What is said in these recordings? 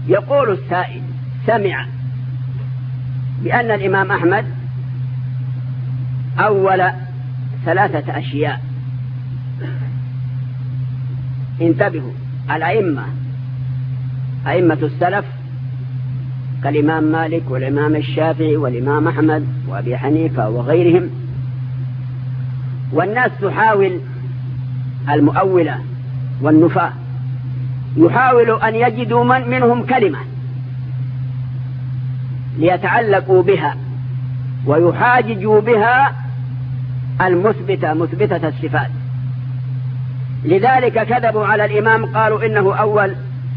يقول السائل: سمع بأن الإمام أحمد أول 3 أشياء. انتبهوا، الأئمة أئمة السلف كالإمام مالك والإمام الشافعي والإمام أحمد وأبي حنيفة وغيرهم، والناس تحاول المؤولة والنفاة يحاول أن يجدوا منهم كلمة ليتعلقوا بها ويحاججوا بها مثبتة الصفات. لذلك كذبوا على الإمام، قالوا إنه أول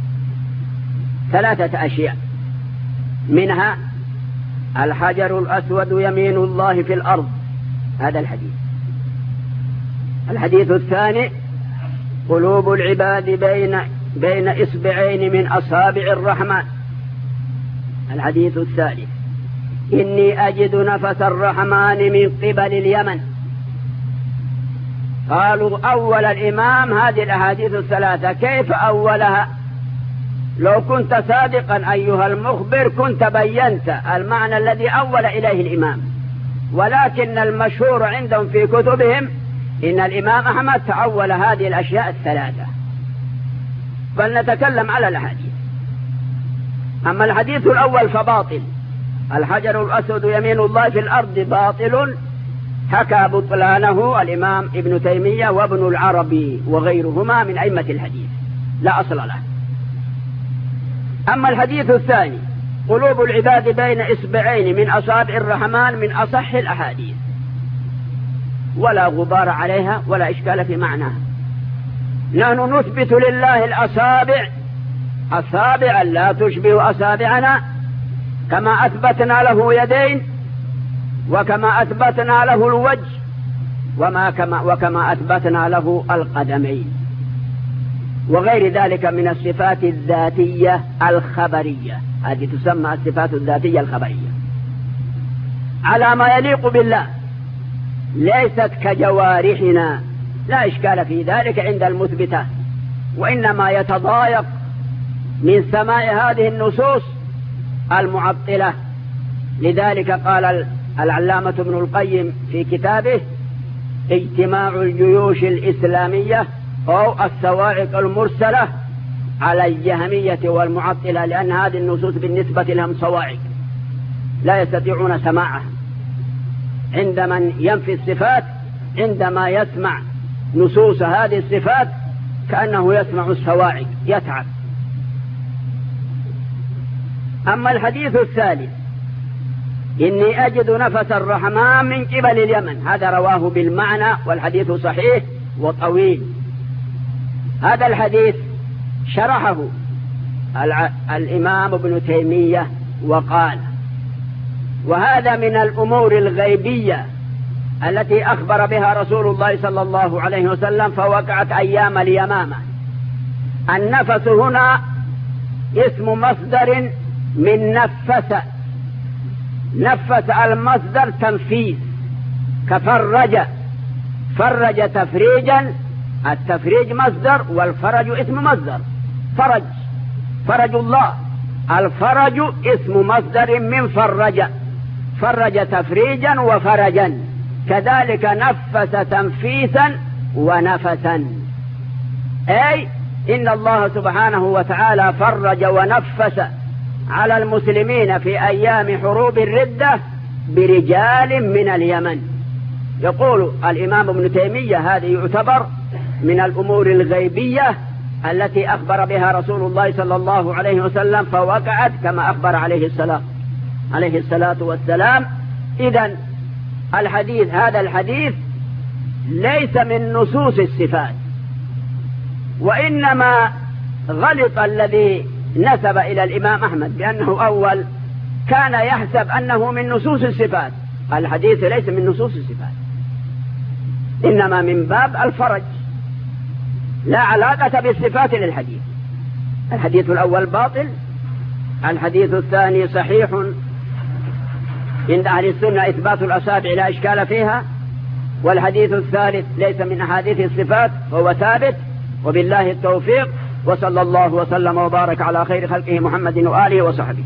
3 أشياء، منها الحجر الأسود يمين الله في الأرض، هذا الحديث. الحديث الثاني: قلوب العباد بين إصبعين من أصابع الرحمن. الحديث الثالث: إني أجد نفس الرحمن من قبل اليمن. قالوا أول الإمام هذه الأحاديث ال3، كيف أولها؟ لو كنت صادقا أيها المخبر كنت بينت المعنى الذي أول إليه الإمام، ولكن المشهور عندهم في كتبهم إن الإمام أحمد تأول هذه الأشياء ال3. بل نتكلم على الحديث. أما الحديث الأول فباطل، الحجر الأسود يمين الله في الأرض باطل، حكى بطلانه الإمام ابن تيمية وابن العربي وغيرهما من أئمة الحديث، لا أصل له. أما الحديث الثاني: قلوب العباد بين إصبعين من أصابع الرحمن، من أصح الأحاديث، ولا غبار عليها ولا إشكال في معناها. نحن نثبت لله الأصابع، أصابع لا تشبه أصابعنا، كما أثبتنا له يدين، وكما أثبتنا له الوجه، وكما أثبتنا له القدمين، وغير ذلك من الصفات الذاتية الخبرية. هذه تسمى الصفات الذاتية الخبرية على ما يليق بالله، ليست كجوارحنا، لا إشكال في ذلك عند المثبتة، وإنما يتضايق من سماع هذه النصوص المعطلة. لذلك قال العلامة ابن القيم في كتابه اجتماع الجيوش الإسلامية أو الصواعق المرسلة على الجهمية والمعطلة، لأن هذه النصوص بالنسبة لهم صواعق لا يستطيعون سماعها. عند من ينفي الصفات عندما يسمع نصوص هذه الصفات كأنه يسمع الصواعق، يتعب. أما الحديث الثالث: إني أجد نفس الرحمن من قبل اليمن، هذا رواه بالمعنى والحديث صحيح وطويل. هذا الحديث شرحه الإمام ابن تيمية وقال: وهذا من الأمور الغيبية التي أخبر بها رسول الله صلى الله عليه وسلم فوقعت أيام اليمامة. النفس هنا اسم مصدر من نفس، نفس المصدر تنفيذ، كفرج، فرج تفريجا، التفريج مصدر والفرج اسم مصدر، فرج، فرج الله، الفرج اسم مصدر من فرج، فرج تفريجا وفرجا، كذلك نفس تنفيسا ونفسا، أي إن الله سبحانه وتعالى فرج ونفس على المسلمين في أيام حروب الردة برجال من اليمن. يقول الإمام ابن تيمية: هذه يعتبر من الأمور الغيبية التي أخبر بها رسول الله صلى الله عليه وسلم فوقعت كما أخبر عليه الصلاة والسلام. إذن الحديث، هذا الحديث ليس من نصوص الصفات، وإنما غلط الذي نسب إلى الإمام أحمد بأنه أول، كان يحسب أنه من نصوص الصفات. الحديث ليس من نصوص الصفات، إنما من باب الفرج، لا علاقة بالصفات للحديث. الحديث الأول باطل، الحديث الثاني صحيح عند أهل السنة إثبات الأصابع لا إشكال فيها، والحديث الثالث ليس من أحاديث الصفات، هو ثابت وبالله التوفيق. وصلى الله وسلم وبارك على خير خلقه محمد وآله وصحبه.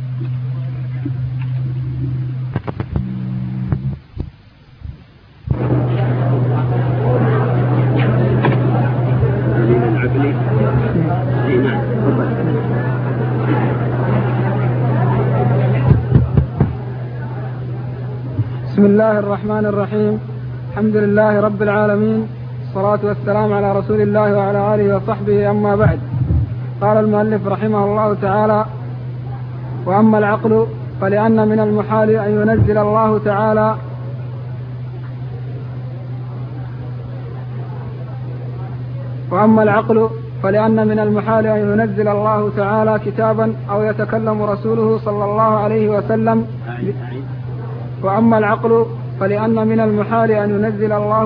بسم الله الرحمن الرحيم. الحمد لله رب العالمين، الصلاة والسلام على رسول الله وعلى آله وصحبه، أما بعد. قال المؤلف رحمه الله تعالى: وأما العقل فلأن من المحال أن ينزل الله تعالى الله تعالى كتابا أو يتكلم رسوله صلى الله عليه وسلم. وأما العقل فلأن من المحال أن ينزل الله